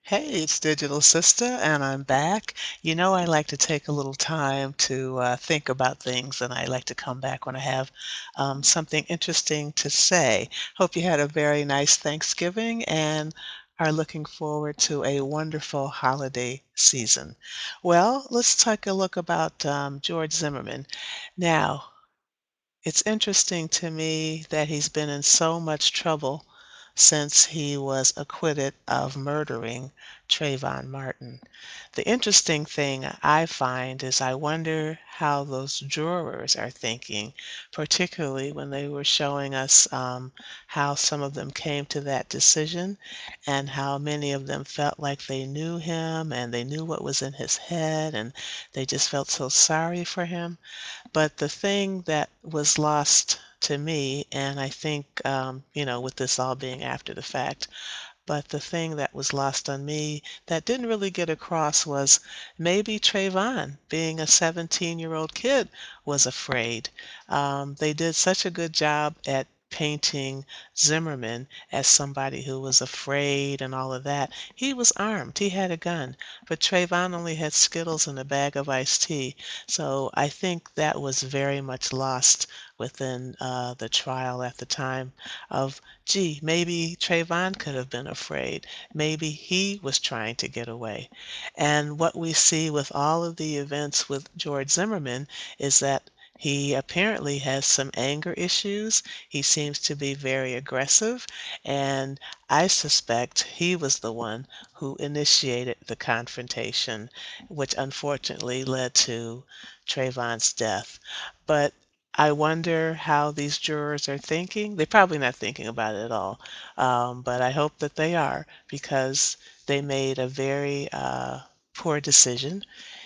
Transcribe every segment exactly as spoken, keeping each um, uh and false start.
Hey, it's Digital Sister, and I'm back. You know, I like to take a little time to uh, think about things, and I like to come back when I have um, something interesting to say. Hope you had a very nice Thanksgiving and are looking forward to a wonderful holiday season. Well, let's take a look about um, George Zimmerman. Now, it's interesting to me that he's been in so much trouble since he was acquitted of murdering Trayvon Martin. The interesting thing I find is I wonder how those jurors are thinking, particularly when they were showing us um, how some of them came to that decision and how many of them felt like they knew him and they knew what was in his head and they just felt so sorry for him. But the thing that was lost to me, and I think, um, you know, with this all being after the fact, but the thing that was lost on me that didn't really get across was maybe Trayvon, being a seventeen-year-old kid, was afraid. Um, they did such a good job at painting Zimmerman as somebody who was afraid and all of that. He was armed. He had a gun. But Trayvon only had Skittles and a bag of iced tea. So I think that was very much lost within uh, the trial at the time of gee, maybe Trayvon could have been afraid. Maybe he was trying to get away. And what we see with all of the events with George Zimmerman is that he apparently has some anger issues. He seems to be very aggressive, and I suspect he was the one who initiated the confrontation, which unfortunately led to Trayvon's death. But I wonder how these jurors are thinking. They're probably not thinking about it at all, um, but I hope that they are because they made a very uh, poor decision,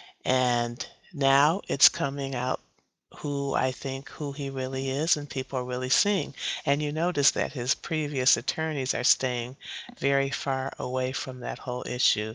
and now it's coming out who I think who he really is, and people are really seeing. And you notice that his previous attorneys are staying very far away from that whole issue.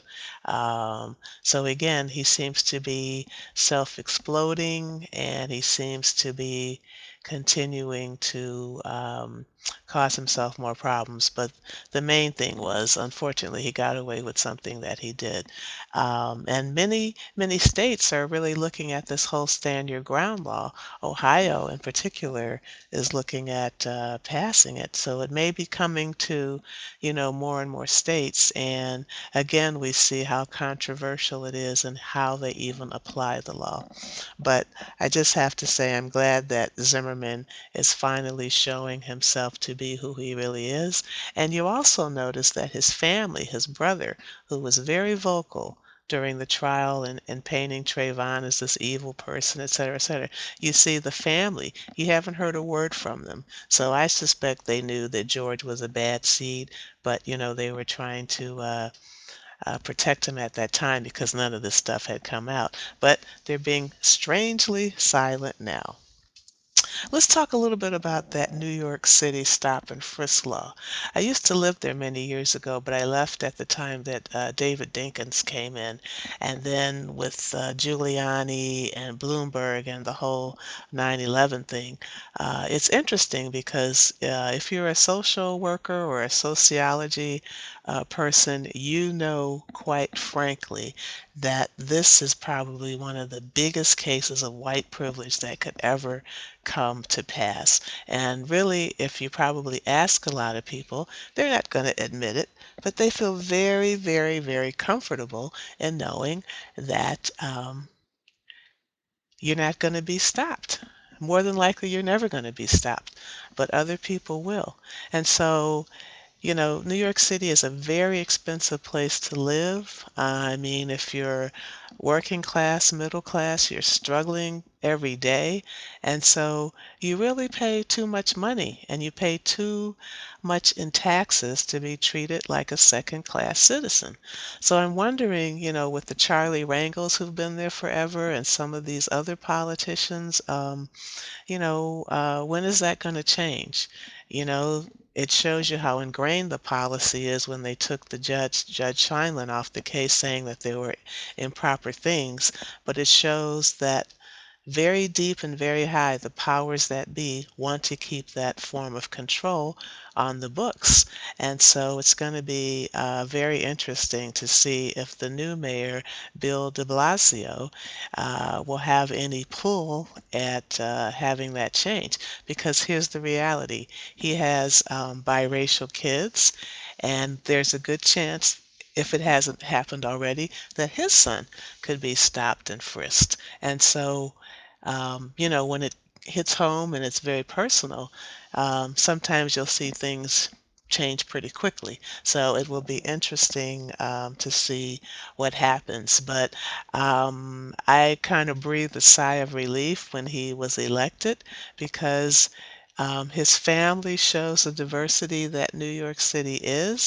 Um, so again, he seems to be self-exploding, and he seems to be continuing to um, cause himself more problems. But the main thing was, unfortunately, he got away with something that he did. Um, and many, many states are really looking at this whole stand your ground law. Ohio, in particular, is looking at uh, passing it. So it may be coming to, you know, more and more states. And again, we see how controversial it is and how they even apply the law. But I just have to say, I'm glad that Zimmerman is finally showing himself to be who he really is. And you also notice that his family, his brother, who was very vocal during the trial and, and painting Trayvon as this evil person, et cetera, et cetera. You see the family, you haven't heard a word from them. So I suspect they knew that George was a bad seed, but you know, they were trying to uh, uh, protect him at that time because none of this stuff had come out. But they're being strangely silent now. Let's talk a little bit about that New York City stop and frisk law. I used to live there many years ago, but I left at the time that uh, David Dinkins came in. And then with uh, Giuliani and Bloomberg and the whole nine eleven thing, uh, it's interesting because uh, if you're a social worker or a sociology uh, person, you know quite frankly that this is probably one of the biggest cases of white privilege that could ever come to pass. And really, if you probably ask a lot of people, they're not going to admit it, but they feel very, very, very comfortable in knowing that um, you're not going to be stopped. More than likely, you're never going to be stopped, but other people will. And so you know, New York City is a very expensive place to live. I mean, if you're working class, middle class, you're struggling every day. And so you really pay too much money and you pay too much in taxes to be treated like a second class citizen. So I'm wondering, you know, with the Charlie Rangels who've been there forever and some of these other politicians, um, you know, uh, when is that going to change? You know, it shows you how ingrained the policy is when they took the judge, Judge Scheinlin, off the case saying that there were improper things, but it shows that very deep and very high, the powers that be want to keep that form of control on the books. And so it's going to be uh, very interesting to see if the new mayor, Bill de Blasio, uh, will have any pull at uh, having that change. Because here's the reality, he has um, biracial kids, and there's a good chance, if it hasn't happened already, that his son could be stopped and frisked. And so, um, you know, when it hits home and it's very personal, um, sometimes you'll see things change pretty quickly. So it will be interesting um, to see what happens. But um, I kind of breathed a sigh of relief when he was elected because um, his family shows the diversity that New York City is.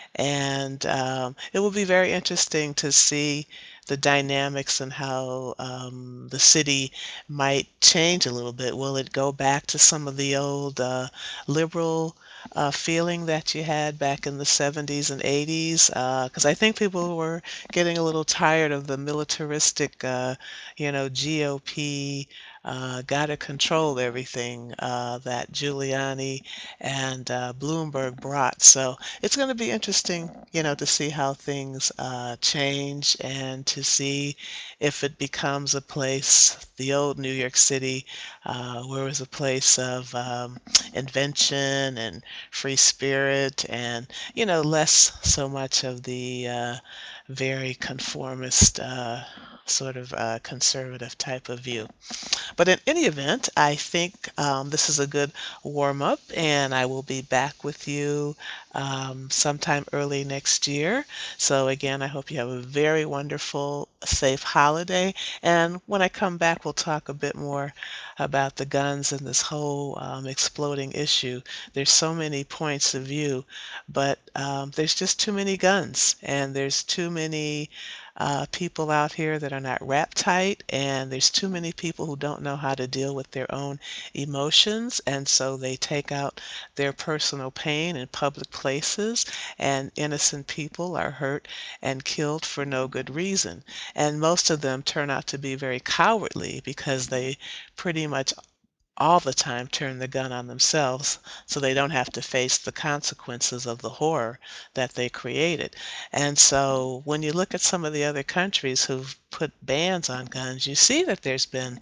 And um, it will be very interesting to see the dynamics and how um, the city might change a little bit. Will it go back to some of the old uh, liberal uh, feeling that you had back in the seventies and eighties? Because I think people were getting a little tired of the militaristic, uh, you know, G O P. Uh, gotta control everything uh, that Giuliani and uh, Bloomberg brought. So it's going to be interesting, you know, to see how things uh, change and to see if it becomes a place, the old New York City, uh, where it was a place of um, invention and free spirit and, you know, less so much of the uh, very conformist uh, sort of uh, conservative type of view. But in any event, I think um, this is a good warm up, and I will be back with you um, sometime early next year. So, again, I hope you have a very wonderful, safe holiday. And when I come back, we'll talk a bit more about the guns and this whole um, exploding issue. There's so many points of view, but um, there's just too many guns, and there's too many uh, people out here that are not wrapped tight, and there's too many people who don't know how to deal with their own emotions, and so they take out their personal pain in public places, and innocent people are hurt and killed for no good reason. And most of them turn out to be very cowardly because they pretty much all the time turn the gun on themselves so they don't have to face the consequences of the horror that they created. And so when you look at some of the other countries who've put bans on guns, you see that there's been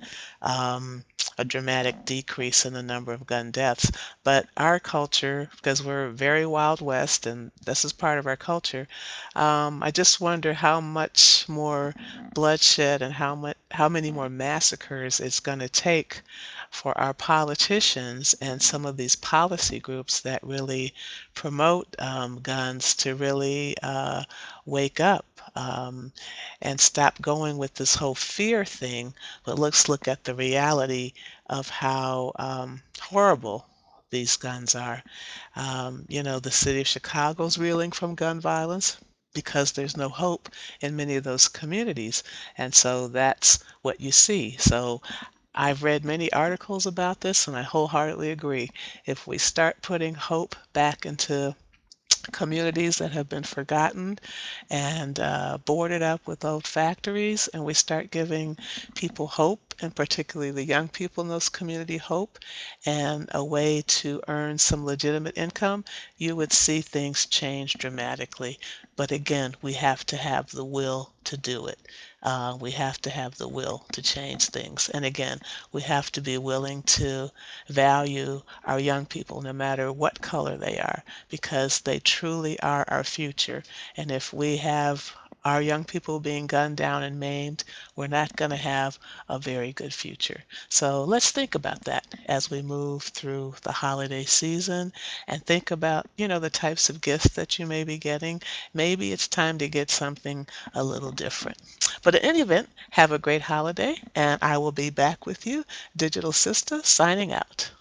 um, a dramatic decrease in the number of gun deaths. But our culture, because we're very Wild West and this is part of our culture, um, I just wonder how much more bloodshed and how much how many more massacres it's going to take for our politicians and some of these policy groups that really promote um, guns to really uh, wake up um, and stop going with this whole fear thing, but let's look at the reality of how um, horrible these guns are. Um, you know, the city of Chicago's reeling from gun violence because there's no hope in many of those communities. And so that's what you see. So I've read many articles about this, and I wholeheartedly agree. If we start putting hope back into communities that have been forgotten and uh, boarded up with old factories, and we start giving people hope, and particularly the young people in those community hope, and a way to earn some legitimate income, you would see things change dramatically. But again, we have to have the will to do it. Uh, we have to have the will to change things. And again, we have to be willing to value our young people no matter what color they are, because they truly are our future. And if we have our young people being gunned down and maimed, we're not going to have a very good future. So let's think about that as we move through the holiday season and think about, you know, the types of gifts that you may be getting. Maybe it's time to get something a little different. But in any event, have a great holiday, and I will be back with you. Digital Sister signing out.